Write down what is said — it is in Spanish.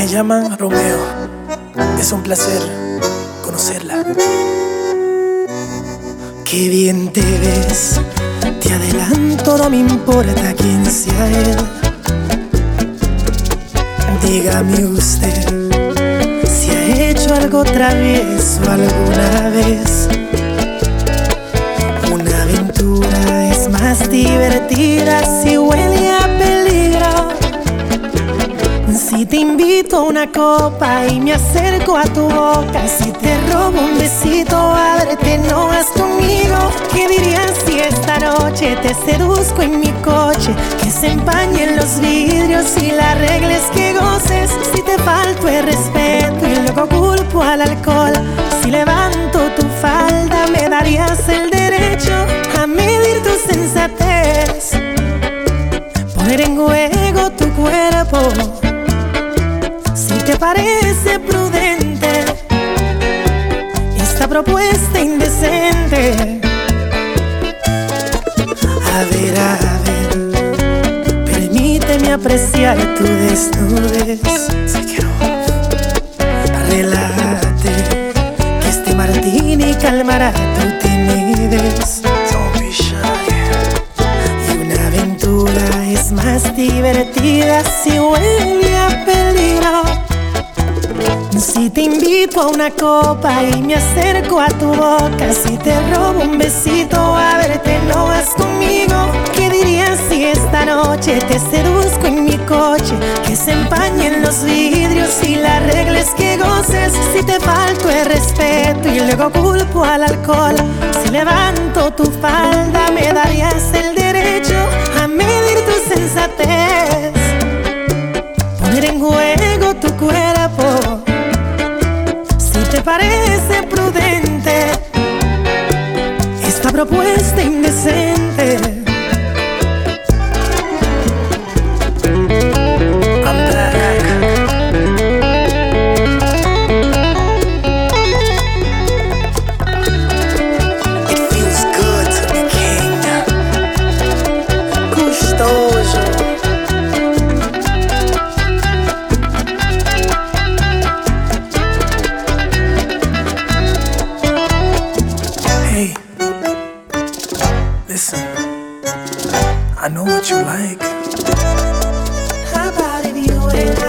llaman Romeo. Es un placer conocerla. Qué bien te ves, te adelanto, no me importa quién sea él. Dígame usted si ha hecho algo travieso alguna vez. Una aventura es más divertida si huele a peligro. Si te invito a una copa y me acerco a tu boca, si te robo un besito, ábrete, no vas conmigo. ¿Qué dirías si esta noche te seduzco en mi coche? Que se empañen los vidrios y la regla es que goces. Si te falto el respeto y luego culpo al alcohol, si levanto tu falda me darías el derecho a medir tu sensatez, poner en juego tu cuerpo. Si te parece prudente esta propuesta indecente, a ver, permíteme apreciar tu desnudez. Relájate, que este martini calmará tu timidez. Y una aventura es más divertida si huele a peligro. Si te invito a una copa y me acerco a tu boca, si te robo un besito, a verte, no vas conmigo. ¿Qué dirías si esta noche te seduzco en mi coche? Que se empañen los vidrios y la regla es que goces. Si te falto el respeto y luego culpo al alcohol, si levanto tu falda me darías el derecho a medir tu sensatez, poner en juego tu cuerpo. Si te parece prudente esta propuesta indecente, listen, I know what you like. How about if you and